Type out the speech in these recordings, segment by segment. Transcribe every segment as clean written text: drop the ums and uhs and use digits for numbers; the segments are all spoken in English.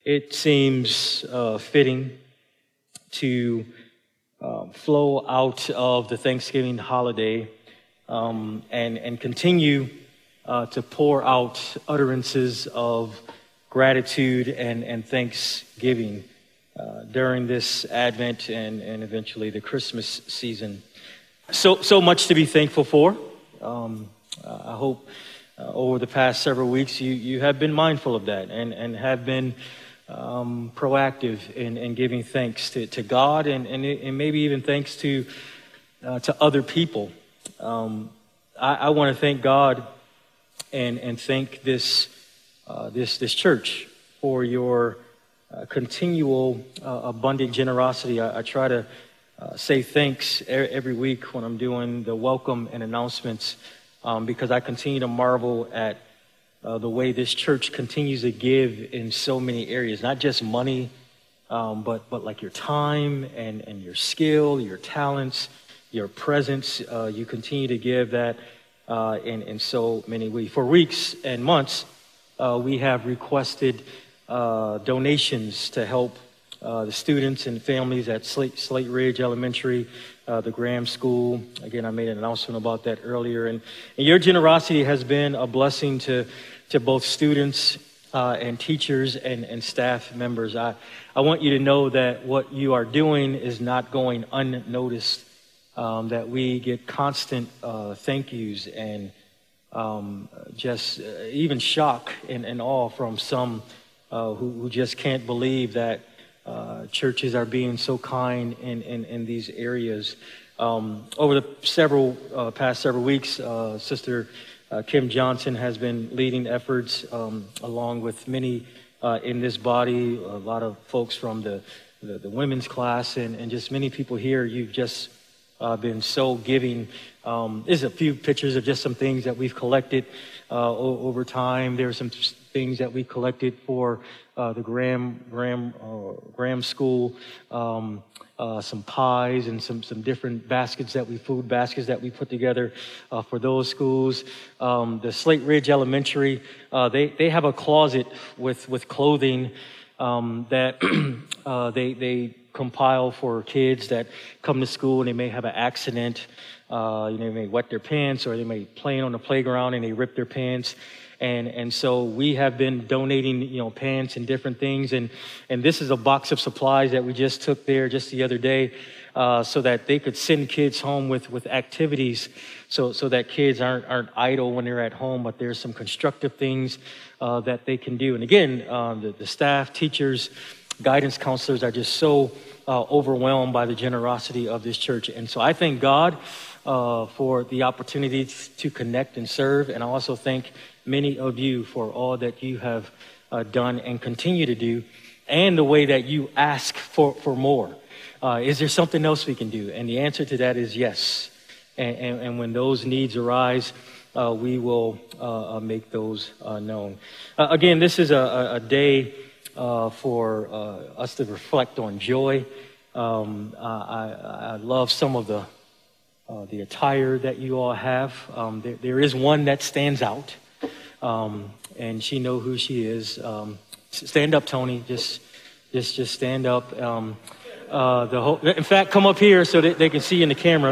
it seems fitting to flow out of the Thanksgiving holiday and continue to pour out utterances of gratitude and thanksgiving during this Advent and eventually the Christmas season. So much to be thankful for. I hope over the past several weeks you have been mindful of that and have been proactive in giving thanks to God and maybe even thanks to other people. I want to thank God and thank this church for your continual abundant generosity. I try to say thanks every week when I'm doing the welcome and announcements because I continue to marvel at the way this church continues to give in so many areas, not just money, but like your time and your skill, your talents, your presence. You continue to give that in so many ways. For weeks and months, we have requested donations to help the students and families at Slate Ridge Elementary, the Graham School. Again, I made an announcement about that earlier. And your generosity has been a blessing to both students and teachers and staff members. I want you to know that what you are doing is not going unnoticed, that we get constant thank yous and just even shock and awe from some who just can't believe that churches are being so kind in these areas. Over the past several weeks, Sister Kim Johnson has been leading efforts along with many in this body, a lot of folks from the women's class and just many people here. You've just been so giving. There's a few pictures of just some things that we've collected over time. There are some things that we collected for the Graham School, some pies and some different food baskets that we put together for those schools. The Slate Ridge Elementary, they have a closet with clothing that they compile for kids that come to school and they may have an accident. They may wet their pants or they may play on the playground and they rip their pants. And so we have been donating, pants and different things. And this is a box of supplies that we just took there just the other day so that they could send kids home with activities so that kids aren't idle when they're at home, but there's some constructive things that they can do. And again, the staff, teachers, guidance counselors are just so overwhelmed by the generosity of this church. And so I thank God for the opportunity to connect and serve. And I also thank many of you for all that you have done and continue to do, and the way that you ask for more. Is there something else we can do? And the answer to that is yes. And when those needs arise, we will make those known. Again, this is a day for us to reflect on joy. I love some of the attire that you all have. There is one that stands out. And she know who she is. Stand up, Tony. Just stand up. In fact, come up here so that they can see you in the camera.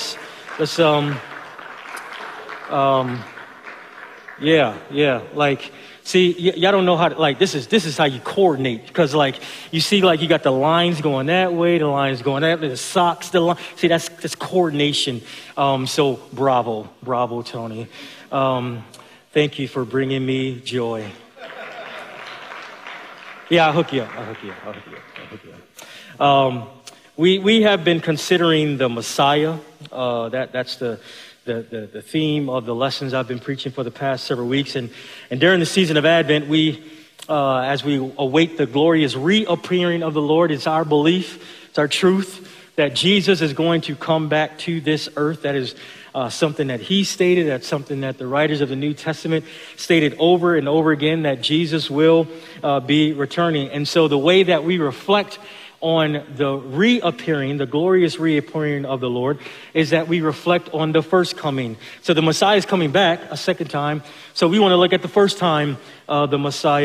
See, y'all don't know how to, this is how you coordinate, because you see you got the lines going that way, the lines going that way, the socks, see, that's coordination. So bravo, Tony. Thank you for bringing me joy. Yeah, I'll hook you up. We have been considering the Messiah. That's the theme of the lessons I've been preaching for the past several weeks. And during the season of Advent, as we await the glorious reappearing of the Lord, it's our belief, it's our truth that Jesus is going to come back to this earth. That is something that he stated. That's something that the writers of the New Testament stated over and over again, that Jesus will be returning. And so the way that we reflect on the glorious reappearing of the Lord, is that we reflect on the first coming. So the Messiah is coming back a second time. So we want to look at the first time the Messiah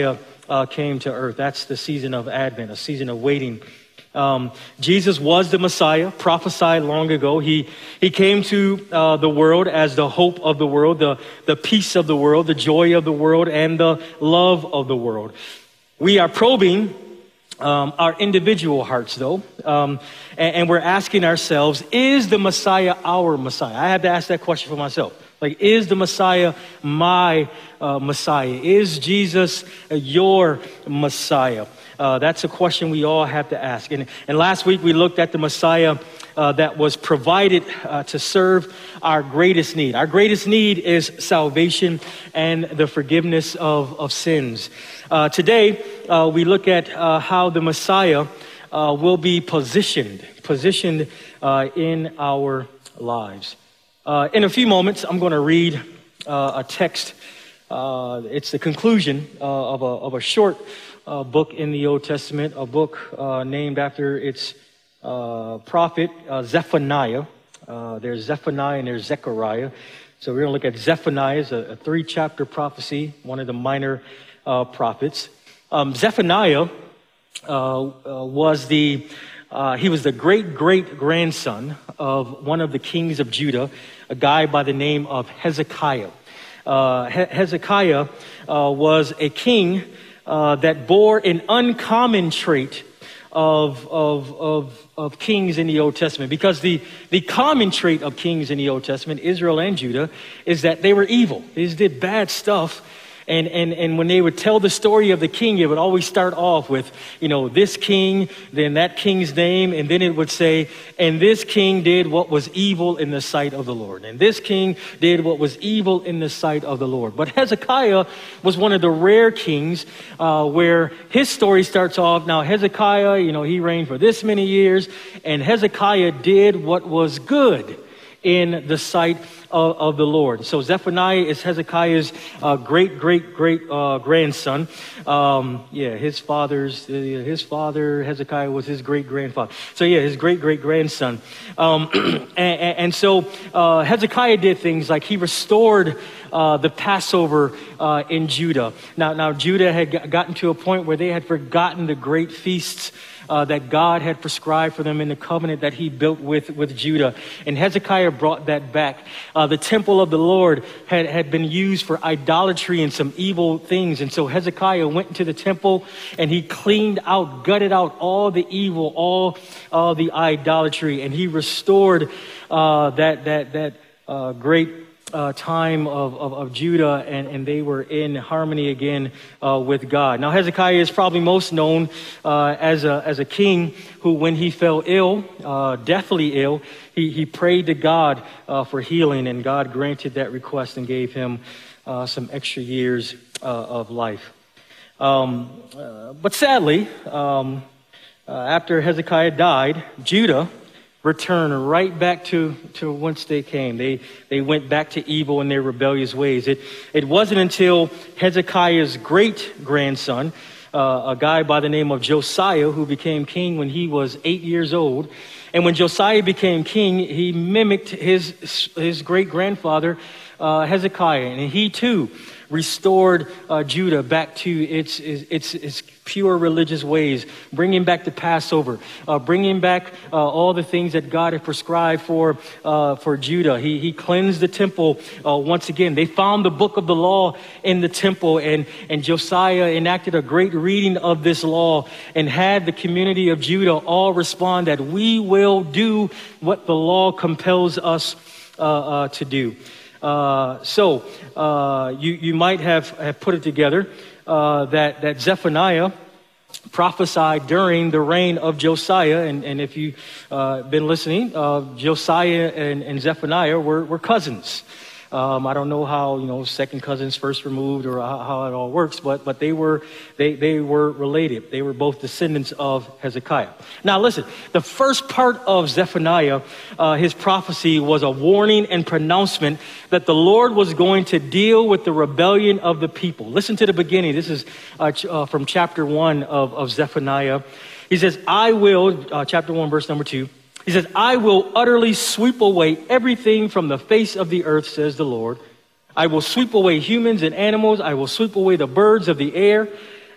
came to earth. That's the season of Advent, a season of waiting. Jesus was the Messiah, prophesied long ago. He came to the world as the hope of the world, the peace of the world, the joy of the world, and the love of the world. We are probing our individual hearts, though, and we're asking ourselves, is the Messiah our Messiah? I had to ask that question for myself. Like, is the Messiah my Messiah? Is Jesus your Messiah? That's a question we all have to ask. And last week we looked at the Messiah that was provided to serve our greatest need. Our greatest need is salvation and the forgiveness of sins. Today we look at how the Messiah will be positioned in our lives. In a few moments, I'm going to read a text. It's the conclusion of a short book in the Old Testament, a book named after its prophet, Zephaniah. There's Zephaniah and there's Zechariah. So we're going to look at Zephaniah as a 3-chapter prophecy, one of the minor prophets. Zephaniah was the great-great-grandson of one of the kings of Judah, a guy by the name of Hezekiah. Hezekiah was a king that bore an uncommon trait of kings in the Old Testament, because the common trait of kings in the Old Testament, Israel and Judah, is that they were evil. They just did bad stuff. And when they would tell the story of the king, it would always start off with, this king, then that king's name, and then it would say, and this king did what was evil in the sight of the Lord. And this king did what was evil in the sight of the Lord. But Hezekiah was one of the rare kings where his story starts off, now Hezekiah, he reigned for this many years, and Hezekiah did what was good in the sight of the Lord. So Zephaniah is Hezekiah's great-great-great-grandson. His father, Hezekiah, was his great-grandfather. So his great-great-grandson. And so Hezekiah did things like he restored the Passover in Judah. Now Judah had gotten to a point where they had forgotten the great feasts that God had prescribed for them in the covenant that he built with Judah. And Hezekiah brought that back. The temple of the Lord had been used for idolatry and some evil things. And so Hezekiah went into the temple and he gutted out all the evil, all the idolatry. And he restored that great time of Judah, and they were in harmony again with God. Now Hezekiah is probably most known as a king who, when he fell ill, deathly ill, he prayed to God for healing, and God granted that request and gave him some extra years of life. But sadly, after Hezekiah died, Judah returned right back to whence they came. They went back to evil in their rebellious ways. It wasn't until Hezekiah's great-grandson, a guy by the name of Josiah, who became king when he was 8 years old. And when Josiah became king, he mimicked his great-grandfather, Hezekiah. And he too restored Judah back to its pure religious ways, bringing back the Passover, bringing back all the things that God had prescribed for Judah. He cleansed the temple once again. They found the book of the law in the temple, and Josiah enacted a great reading of this law and had the community of Judah all respond that we will do what the law compels us to do. So you might have put it together that Zephaniah prophesied during the reign of Josiah, and if you've been listening, Josiah and Zephaniah were cousins. I don't know how, second cousins first removed or how it all works, but they were related. They were both descendants of Hezekiah. Now listen, the first part of Zephaniah, his prophecy was a warning and pronouncement that the Lord was going to deal with the rebellion of the people. Listen to the beginning. This is from chapter 1 of Zephaniah. He says, I will, chapter 1, verse number 2. He says, I will utterly sweep away everything from the face of the earth, says the Lord. I will sweep away humans and animals. I will sweep away the birds of the air.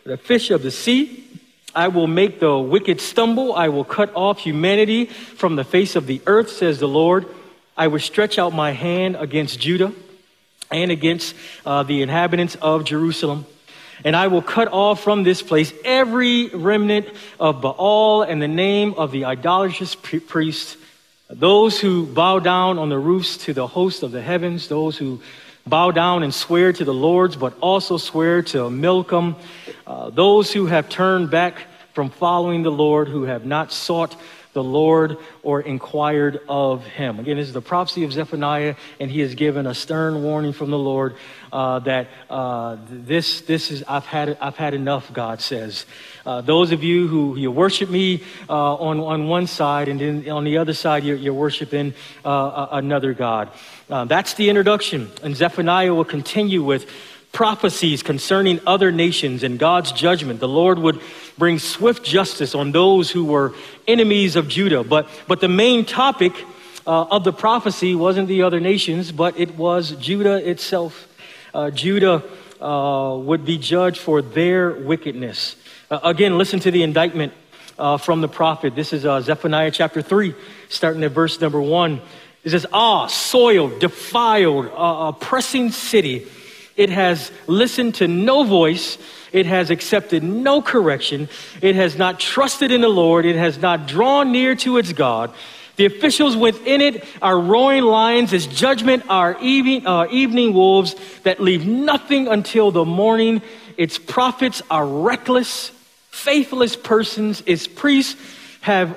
the fish of the sea. I will make the wicked stumble. I will cut off humanity from the face of the earth, says the Lord. I will stretch out my hand against Judah and against the inhabitants of Jerusalem. And I will cut off from this place every remnant of Baal and the name of the idolatrous priests, those who bow down on the roofs to the host of the heavens, those who bow down and swear to the Lord's, but also swear to Milcom, those who have turned back from following the Lord, who have not sought the Lord or inquired of him. Again, this is the prophecy of Zephaniah, and he has given a stern warning from the Lord that this is I've had enough. God says, those of you who you worship me on one side, and then on the other side you're worshiping another god. That's the introduction, and Zephaniah will continue with prophecies concerning other nations and God's judgment. The Lord would bring swift justice on those who were enemies of Judah. But the main topic of the prophecy wasn't the other nations, but it was Judah itself. Judah would be judged for their wickedness. Again, listen to the indictment from the prophet. This is Zephaniah chapter 3, starting at verse number 1. It says, soiled, defiled, oppressing city. It has listened to no voice. It has accepted no correction. It has not trusted in the Lord. It has not drawn near to its God. The officials within it are roaring lions. Its judgment are evening wolves that leave nothing until the morning. Its prophets are reckless, faithless persons. Its priests have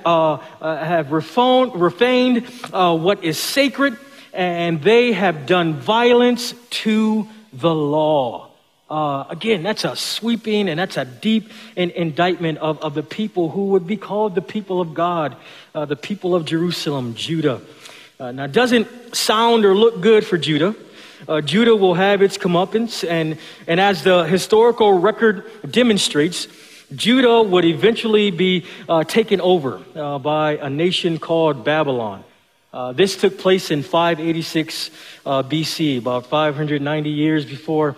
profaned what is sacred, and they have done violence to the law. Again, that's a sweeping and that's a deep indictment of the people who would be called the people of God, the people of Jerusalem, Judah. Now, it doesn't sound or look good for Judah. Judah will have its comeuppance, and as the historical record demonstrates, Judah would eventually be taken over by a nation called Babylon. This took place in 586 BC, about 580 years before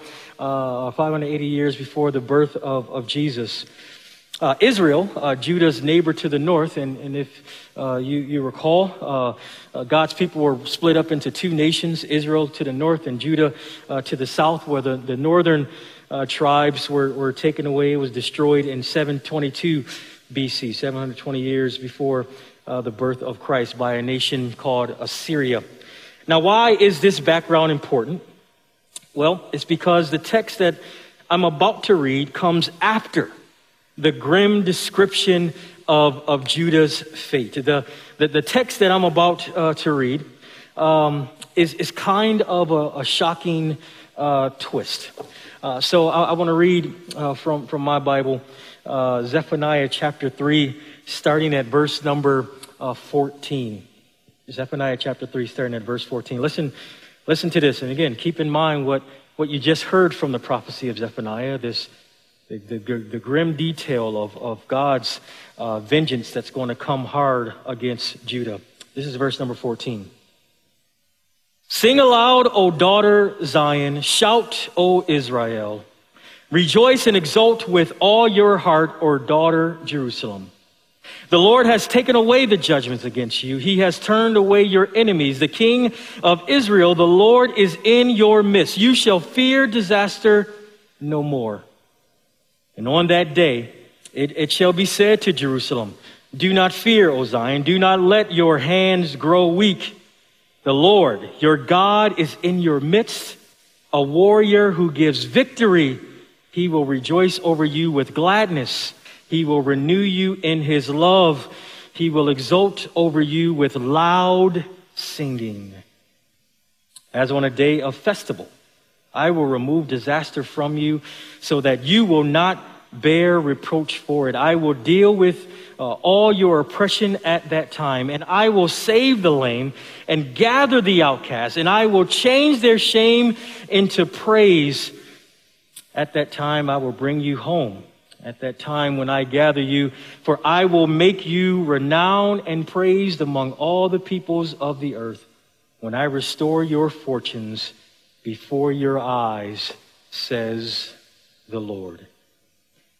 the birth of Jesus. Israel, Judah's neighbor to the north, and if you recall, God's people were split up into two nations, Israel to the north and Judah to the south, where the northern tribes were taken away. It was destroyed in 722 BC, 720 years before the birth of Christ, by a nation called Assyria. Now, why is this background important? Well, it's because the text that I'm about to read comes after the grim description of Judah's fate. The text that I'm about to read is kind of a shocking twist. So I want to read from my Bible, Zephaniah chapter 3, starting at verse number 14. Zephaniah chapter 3, starting at verse 14. Listen to this. And again, keep in mind what you just heard from the prophecy of Zephaniah, the grim detail of God's vengeance that's going to come hard against Judah. This is verse number 14. Sing aloud, O daughter Zion. Shout, O Israel. Rejoice and exult with all your heart, O daughter Jerusalem. The Lord has taken away the judgments against you. He has turned away your enemies. The King of Israel, the Lord, is in your midst. You shall fear disaster no more. And on that day, it shall be said to Jerusalem, do not fear, O Zion. Do not let your hands grow weak. The Lord, your God, is in your midst, a warrior who gives victory. He will rejoice over you with gladness. He will renew you in his love. He will exult over you with loud singing. As on a day of festival, I will remove disaster from you so that you will not bear reproach for it. I will deal with all your oppression at that time, and I will save the lame and gather the outcast, and I will change their shame into praise. At that time, I will bring you home. At that time when I gather you, for I will make you renowned and praised among all the peoples of the earth, when I restore your fortunes before your eyes, says the Lord.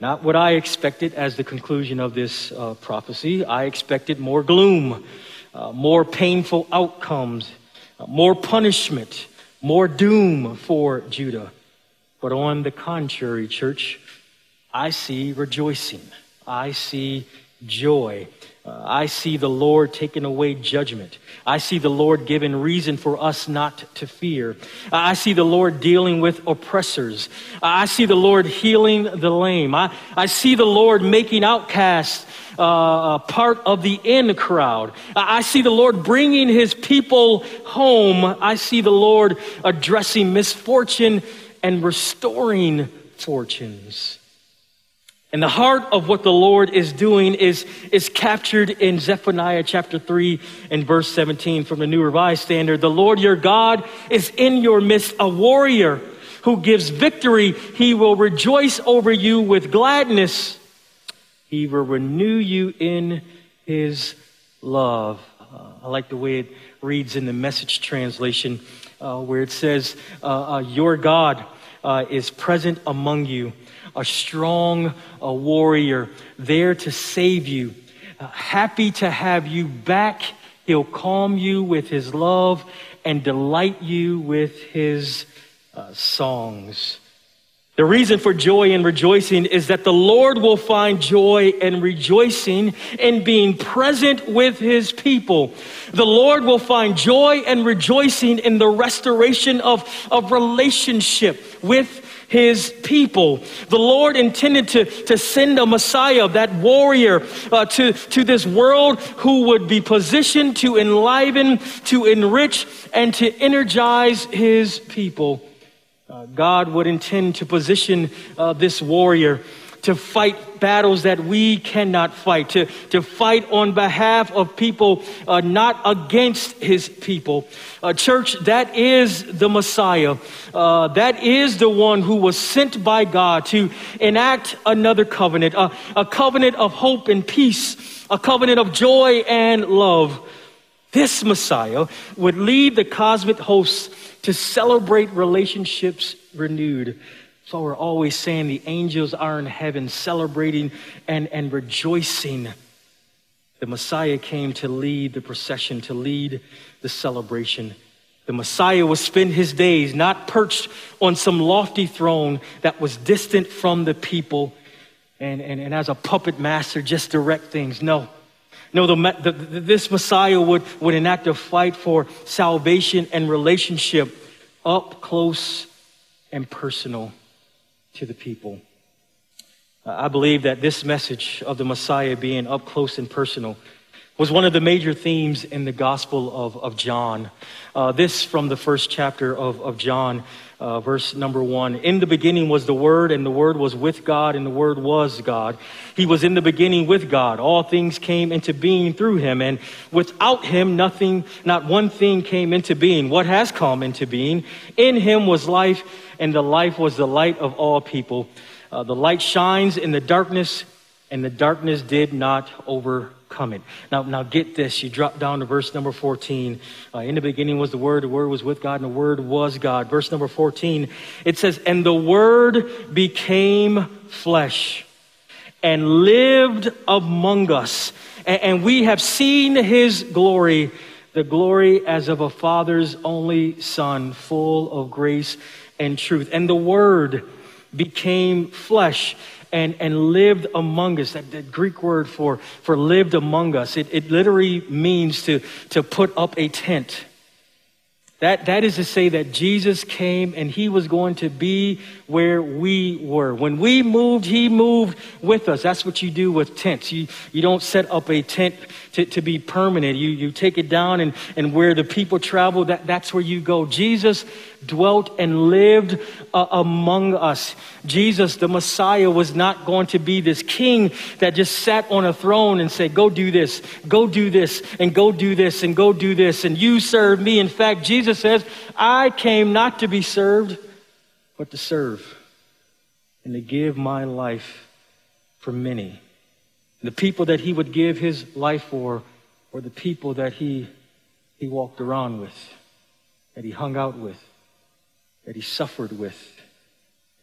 Not what I expected as the conclusion of this prophecy. I expected more gloom, more painful outcomes, more punishment, more doom for Judah. But on the contrary, church, I see rejoicing. I see joy. I see the Lord taking away judgment. I see the Lord giving reason for us not to fear. I see the Lord dealing with oppressors. I see the Lord healing the lame. I see the Lord making outcasts part of the in crowd. I see the Lord bringing his people home. I see the Lord addressing misfortune and restoring fortunes. And the heart of what the Lord is doing is captured in Zephaniah chapter 3 and verse 17 from the New Revised Standard. The Lord your God is in your midst, a warrior who gives victory. He will rejoice over you with gladness. He will renew you in his love. I like the way it reads in the Message translation where it says, your God is present among you, a strong warrior there to save you, happy to have you back. He'll calm you with his love and delight you with his songs. The reason for joy and rejoicing is that the Lord will find joy and rejoicing in being present with his people. The Lord will find joy and rejoicing in the restoration of relationship with his people. The Lord intended to send a Messiah, that warrior, to this world who would be positioned to enliven, to enrich, and to energize his people. God would intend to position this warrior to fight battles that we cannot fight, to fight on behalf of people, not against his people. Church, that is the Messiah. That is the one who was sent by God to enact another covenant, a covenant of hope and peace, a covenant of joy and love. This Messiah would lead the cosmic hosts to celebrate relationships renewed. So we're always saying the angels are in heaven celebrating and rejoicing. The Messiah came to lead the procession, to lead the celebration. The Messiah would spend his days not perched on some lofty throne that was distant from the people and as a puppet master just direct things. No, this Messiah would enact a fight for salvation and relationship up close and personal to the people. I believe that this message of the Messiah being up close and personal was one of the major themes in the Gospel of John. This from the first chapter of John, verse number 1. In the beginning was the Word, and the Word was with God, and the Word was God. He was in the beginning with God. All things came into being through him, and without him not one thing came into being. What has come into being? In him was life, and the life was the light of all people. The light shines in the darkness, and the darkness did not overcome it. Now get this. You drop down to verse number 14. In the beginning was the Word was with God, and the Word was God. Verse number 14, it says, and the Word became flesh and lived among us. And we have seen his glory, the glory as of a Father's only Son, full of grace and truth. And the Word became flesh and lived among us. That Greek word for lived among us, it literally means to put up a tent. That is to say that Jesus came and he was going to be where we were. When we moved, he moved with us. That's what you do with tents. You don't set up a tent to be permanent. You take it down and where the people travel, that's where you go. Jesus dwelt and lived among us. Jesus, the Messiah, was not going to be this king that just sat on a throne and said, go do this, and go do this, and go do this, and you serve me. In fact, Jesus says, I came not to be served, but to serve and to give my life for many. And the people that he would give his life for were the people that he walked around with, that he hung out with, that he suffered with,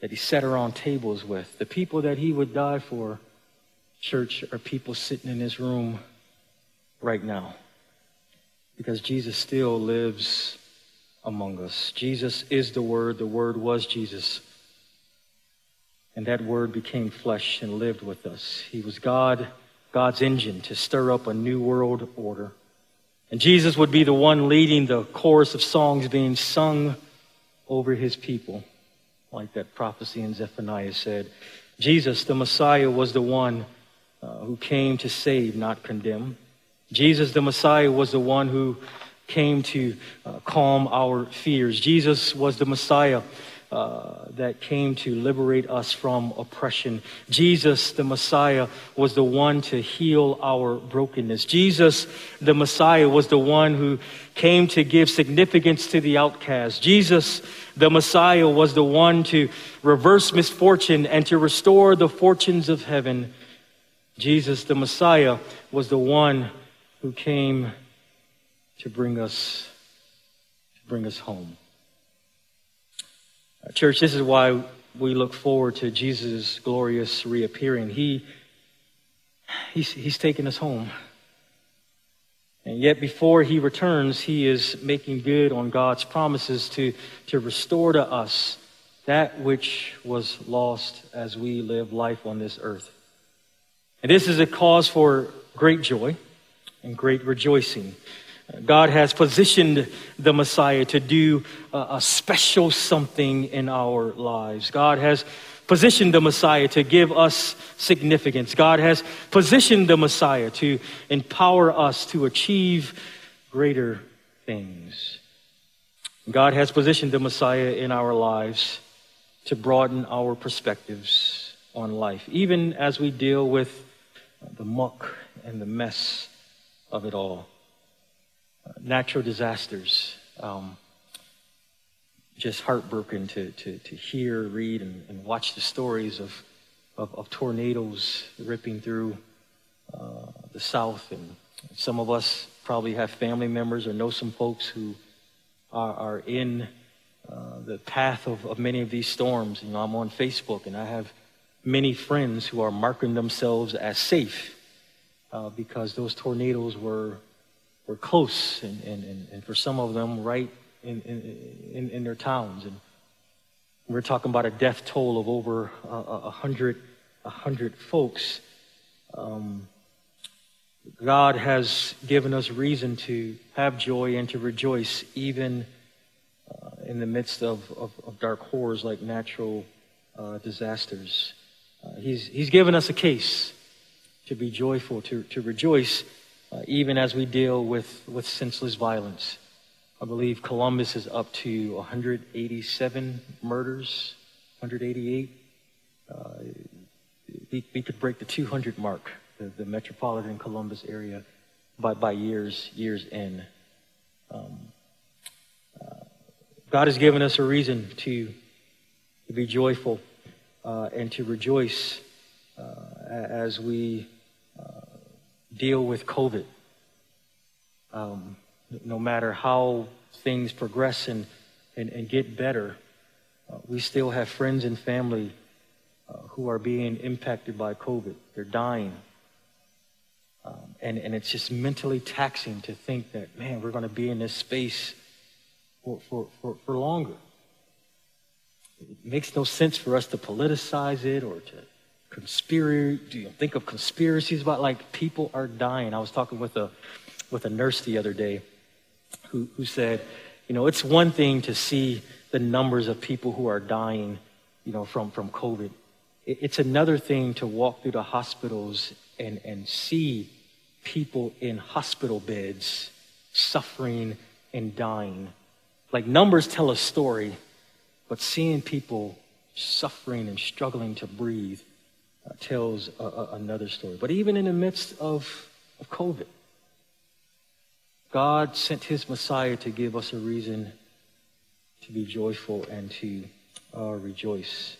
that he sat around tables with, the people that he would die for, church, are people sitting in this room right now. Because Jesus still lives among us. Jesus is the Word was Jesus. And that Word became flesh and lived with us. He was God's engine to stir up a new world order. And Jesus would be the one leading the chorus of songs being sung over his people, like that prophecy in Zephaniah said. Jesus, the Messiah, was the one who came to save, not condemn. Jesus, the Messiah, was the one who came to calm our fears. Jesus was the Messiah that came to liberate us from oppression. Jesus, the Messiah, was the one to heal our brokenness. Jesus, the Messiah, was the one who came to give significance to the outcast. Jesus, the Messiah, was the one to reverse misfortune and to restore the fortunes of heaven. Jesus, the Messiah, was the one who came to bring us home. Church, this is why we look forward to Jesus' glorious reappearing. He's taking us home. And yet before he returns, he is making good on God's promises to restore to us that which was lost as we live life on this earth. And this is a cause for great joy and great rejoicing. God has positioned the Messiah to do a special something in our lives. God has positioned the Messiah to give us significance. God has positioned the Messiah to empower us to achieve greater things. God has positioned the Messiah in our lives to broaden our perspectives on life, even as we deal with the muck and the mess of it all. Natural disasters, just heartbroken to hear, read, and watch the stories of tornadoes ripping through the South. And some of us probably have family members or know some folks who are in the path of many of these storms. You know, I'm on Facebook and I have many friends who are marking themselves as safe because those tornadoes were close and for some of them right in their towns. And we're talking about a death toll of over 100 folks. God has given us reason to have joy and to rejoice even in the midst of dark horrors like natural disasters. He's given us a case to be joyful, to rejoice, even as we deal with senseless violence. I believe Columbus is up to 187 murders, 188. We could break the 200 mark, the metropolitan Columbus area, by years in. God has given us a reason to be joyful and to rejoice as we deal with COVID. No matter how things progress and get better, we still have friends and family who are being impacted by COVID. They're dying. And it's just mentally taxing to think that, man, we're going to be in this space for longer. It makes no sense for us to politicize it or to think of conspiracies about, like, people are dying. I was talking with a nurse the other day who said, you know, it's one thing to see the numbers of people who are dying, you know, from COVID. It's another thing to walk through the hospitals and see people in hospital beds suffering and dying. Like, numbers tell a story, but seeing people suffering and struggling to breathe tells another story. But even in the midst of COVID, God sent his Messiah to give us a reason to be joyful and to rejoice.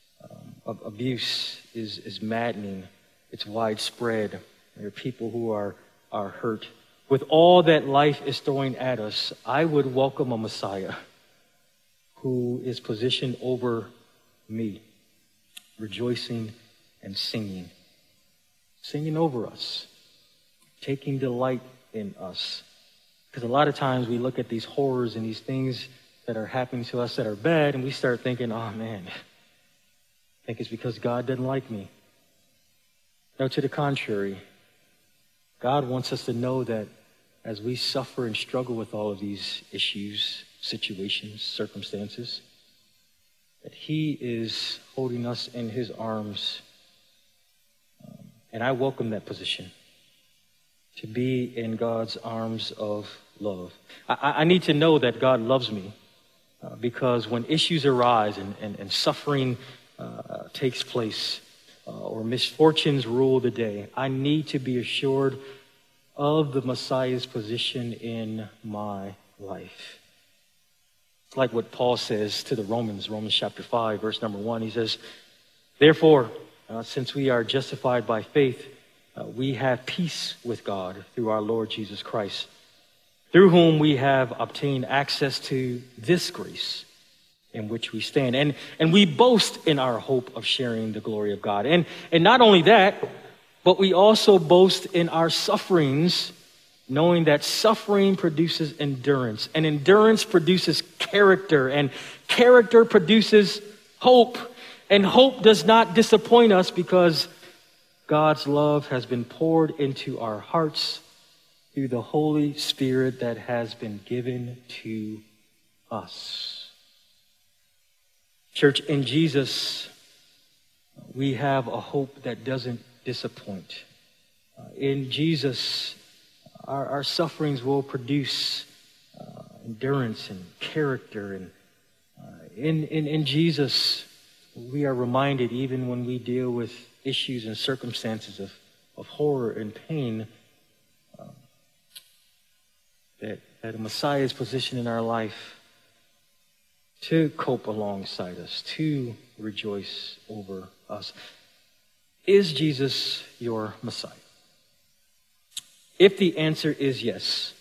Abuse is maddening. It's widespread. There are people who are hurt. With all that life is throwing at us, I would welcome a Messiah who is positioned over me, rejoicing and singing over us, taking delight in us. Because a lot of times we look at these horrors and these things that are happening to us that are bad, and we start thinking, oh man, I think it's because God doesn't like me. No, to the contrary, God wants us to know that as we suffer and struggle with all of these issues, situations, circumstances, that He is holding us in His arms. And I welcome that position, to be in God's arms of love. I need to know that God loves me because when issues arise and suffering takes place or misfortunes rule the day, I need to be assured of the Messiah's position in my life. It's like what Paul says to the Romans chapter 5, verse number 1. He says, therefore, since we are justified by faith, we have peace with God through our Lord Jesus Christ, through whom we have obtained access to this grace in which we stand. And we boast in our hope of sharing the glory of God. And not only that, but we also boast in our sufferings, knowing that suffering produces endurance, and endurance produces character, and character produces hope. And hope does not disappoint us because God's love has been poured into our hearts through the Holy Spirit that has been given to us. Church, in Jesus, we have a hope that doesn't disappoint. In Jesus, our sufferings will produce endurance and character. And in Jesus, we are reminded, even when we deal with issues and circumstances of horror and pain, that a Messiah's position in our life to cope alongside us, to rejoice over us. Is Jesus your Messiah? If the answer is yes,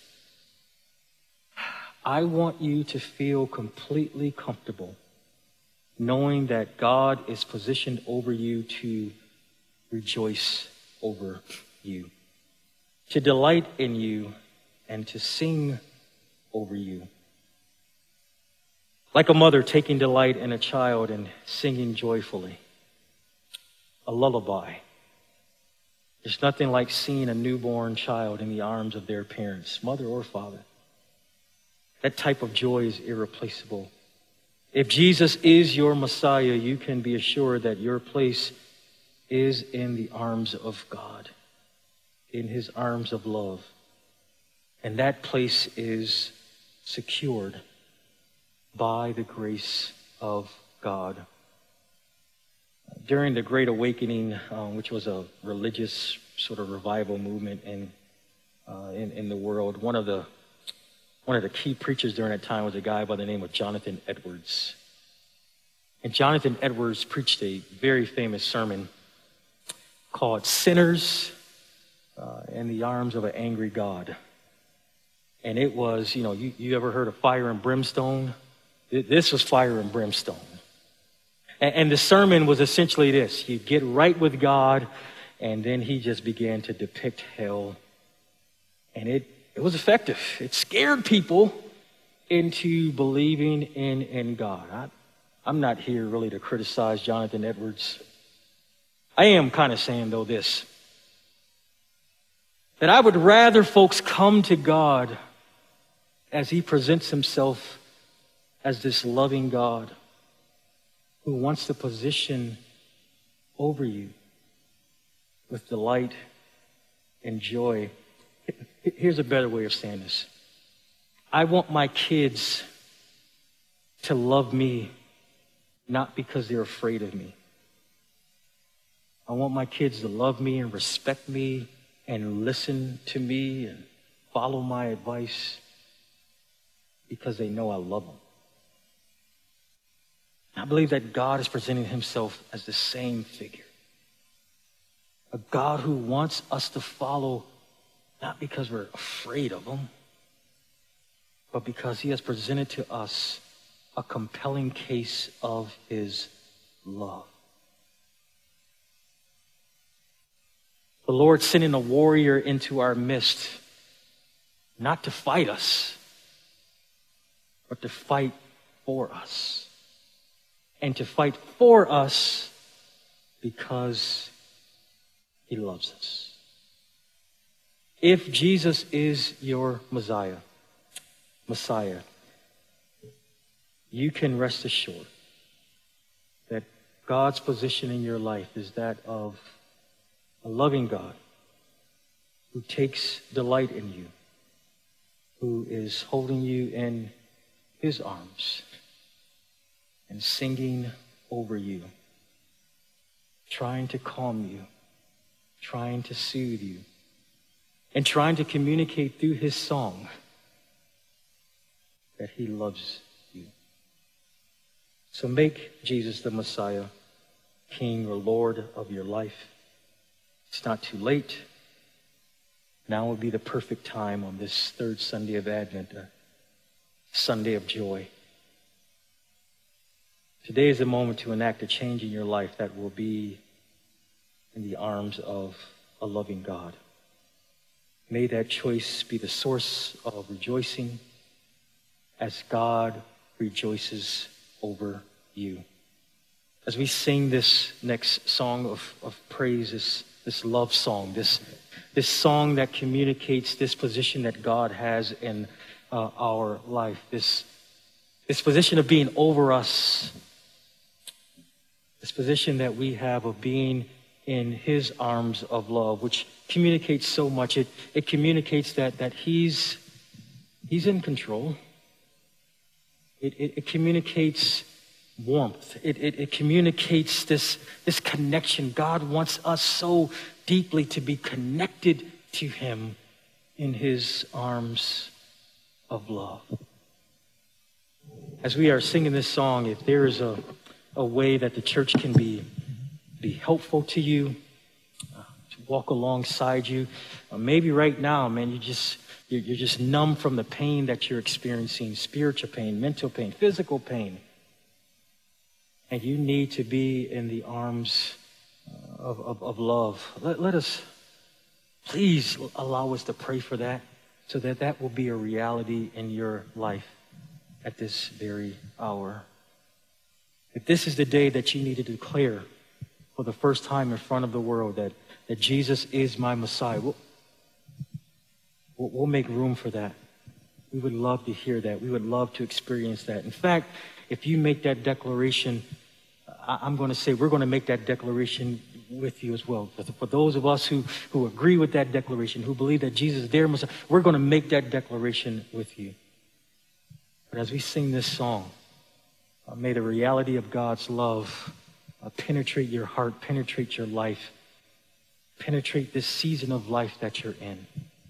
I want you to feel completely comfortable knowing that God is positioned over you to rejoice over you, to delight in you, and to sing over you. Like a mother taking delight in a child and singing joyfully. A lullaby. There's nothing like seeing a newborn child in the arms of their parents, mother or father. That type of joy is irreplaceable. If Jesus is your Messiah, you can be assured that your place is in the arms of God, in His arms of love. And that place is secured by the grace of God. During the Great Awakening, which was a religious sort of revival movement in the world, one of the key preachers during that time was a guy by the name of Jonathan Edwards. And Jonathan Edwards preached a very famous sermon called Sinners in the Arms of an Angry God. And it was, you ever heard of fire and brimstone? This was fire and brimstone. And the sermon was essentially this. You get right with God, and then he just began to depict hell. And it was effective. It scared people into believing in God. I'm not here really to criticize Jonathan Edwards. I am kind of saying, though, this. That I would rather folks come to God as He presents Himself as this loving God who wants to position over you with delight and joy. Here's a better way of saying this. I want my kids to love me not because they're afraid of me. I want my kids to love me and respect me and listen to me and follow my advice because they know I love them. I believe that God is presenting Himself as the same figure. A God who wants us to follow not because we're afraid of Him, but because He has presented to us a compelling case of His love. The Lord sending a warrior into our midst, not to fight us, but to fight for us. And to fight for us because he loves us. If Jesus is your Messiah, you can rest assured that God's position in your life is that of a loving God who takes delight in you, who is holding you in his arms and singing over you, trying to calm you, trying to soothe you, and trying to communicate through his song that he loves you. So make Jesus the Messiah, King or Lord of your life. It's not too late. Now would be the perfect time on this third Sunday of Advent, a Sunday of joy. Today is the moment to enact a change in your life that will be in the arms of a loving God. May that choice be the source of rejoicing as God rejoices over you. As we sing this next song of praise, this love song, this song that communicates this position that God has in our life, this position of being over us, this position that we have of being in his arms of love, which communicates so much. It communicates that he's in control. It communicates warmth. It communicates this connection. God wants us so deeply to be connected to him in his arms of love. As we are singing this song, if there is a way that the church can be helpful to you, to walk alongside you, maybe right now, man, you're just numb from the pain that you're experiencing, spiritual pain, mental pain, physical pain. And you need to be in the arms of love. Let us, please allow us to pray for that so that will be a reality in your life at this very hour. If this is the day that you need to declare for the first time in front of the world that Jesus is my Messiah, we'll make room for that. We would love to hear that. We would love to experience that. In fact, if you make that declaration, I'm going to say we're going to make that declaration with you as well. For those of us who agree with that declaration, who believe that Jesus is their Messiah, we're going to make that declaration with you. But as we sing this song, may the reality of God's love penetrate your heart, penetrate your life, penetrate this season of life that you're in.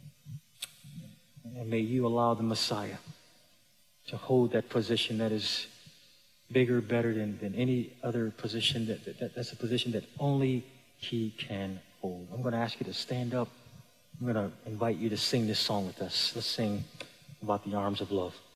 And may you allow the Messiah to hold that position that is bigger, better than any other position. That's a position that only he can hold. I'm going to ask you to stand up. I'm going to invite you to sing this song with us. Let's sing about the arms of love.